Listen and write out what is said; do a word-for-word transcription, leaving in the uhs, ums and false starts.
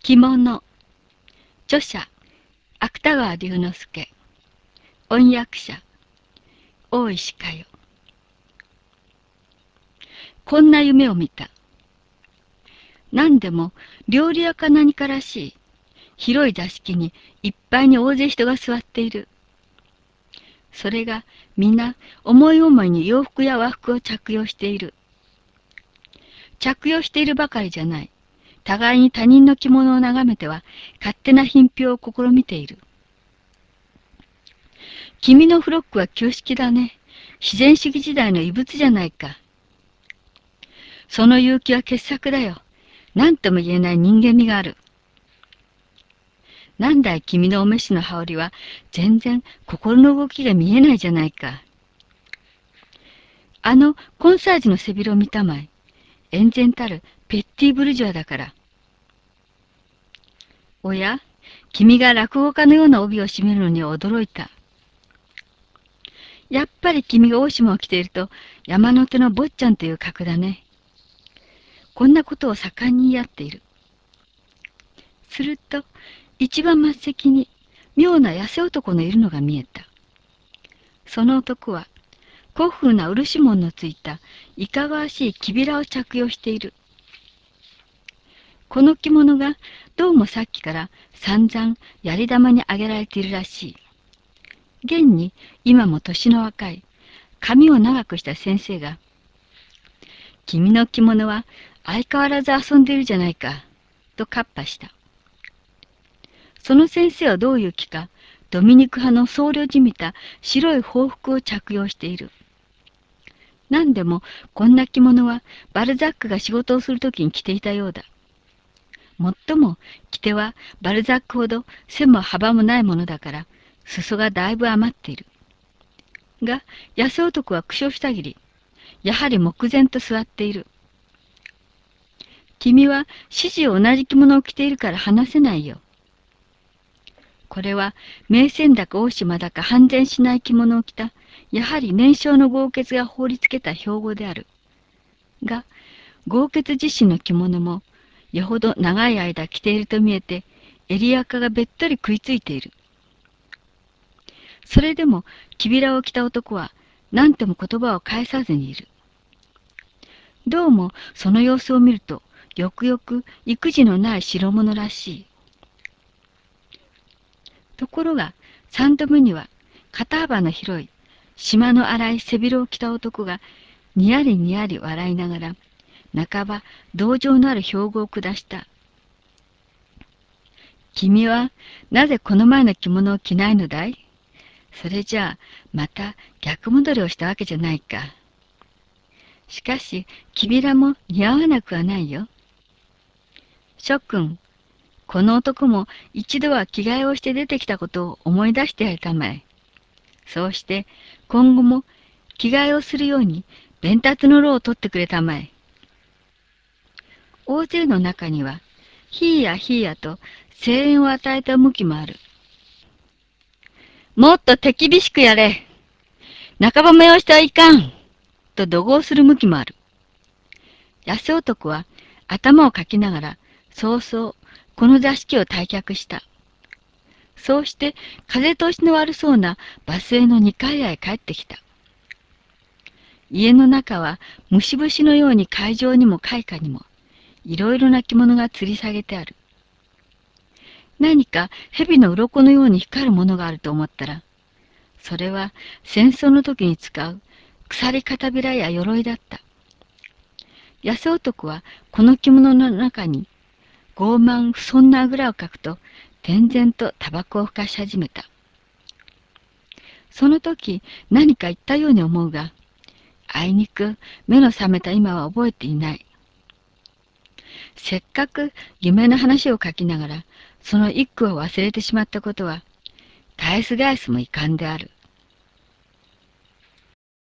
着物。著者、芥川龍之介。音訳者、大石佳代。こんな夢を見た。何でも料理屋か何からしい広い座敷にいっぱいに大勢人が座っている。それが皆思い思いに洋服や和服を着用している。着用しているばかりじゃない。互いに他人の着物を眺めては勝手な品評を試みている。君のフロックは旧式だね。自然主義時代の遺物じゃないか。その勇気は傑作だよ。何とも言えない人間味がある。なんだい君のお召しの羽織は全然心の動きが見えないじゃないか。あのコンサージの背広を見たまい。健全たるペッティブルジョアだから。おや、君が落語家のような帯を締めるのには驚いた。やっぱり君が大島を着ていると山の手の坊ちゃんという格だね。こんなことを盛んに言い合っている。すると一番末席に妙な痩せ男のいるのが見えた。その男は古風な漆紋のついたいかがわしいきびらを着用している。この着物がどうもさっきから散々やり玉にあげられているらしい。現に今も年の若い髪を長くした先生が「君の着物は相変わらず遊んでいるじゃないか」とカッパした。その先生はどういう気かドミニク派の僧侶じみた白い法服を着用している。何でもこんな着物はバルザックが仕事をするときに着ていたようだ。もっとも着手はバルザックほど背も幅もないものだから裾がだいぶ余っている。が痩せ男は苦笑したぎり、やはり目前と座っている。君は指示を同じ着物を着ているから話せないよ。これは名船だか大島だか判然しない着物を着た、やはり年少の豪傑が放りつけた標語である。が、豪傑自身の着物も、よほど長い間着ていると見えて、襟垢がべっとり食いついている。それでも、きびらを着た男は、何とも言葉を返さずにいる。どうも、その様子を見ると、よくよく育児のない代物らしい。ところが、三度目には、肩幅の広い、島の荒い背広を着た男が、にやりにやり笑いながら、半ば同情のある標語を下した。君は、なぜこの前の着物を着ないのだい？それじゃあ、また逆戻りをしたわけじゃないか。しかし、きびらも似合わなくはないよ。諸君、この男も一度は着替えをして出てきたことを思い出してやれたまえ。そうして、今後も着替えをするように弁達の労を取ってくれたまえ。大勢の中には、ひいやひいやと声援を与えた向きもある。もっと手厳しくやれ。半ば目をしてはいかん。と怒号する向きもある。痩せ男は頭をかきながら、そうそうこの座敷を退却した。そうして風通しの悪そうなバスへの二階屋へ帰ってきた。家の中は虫節のように海上にも階下にもいろいろな着物が吊り下げてある。何か蛇の鱗のように光るものがあると思ったら、それは戦争の時に使う鎖片びらや鎧だった。痩せ男はこの着物の中に傲慢不遜なあぐらをかくと、天然とタバコをふかし始めた。その時何か言ったように思うが、あいにく目の覚めた今は覚えていない。せっかく夢の話を書きながら、その一句を忘れてしまったことは、返す返すも遺憾である。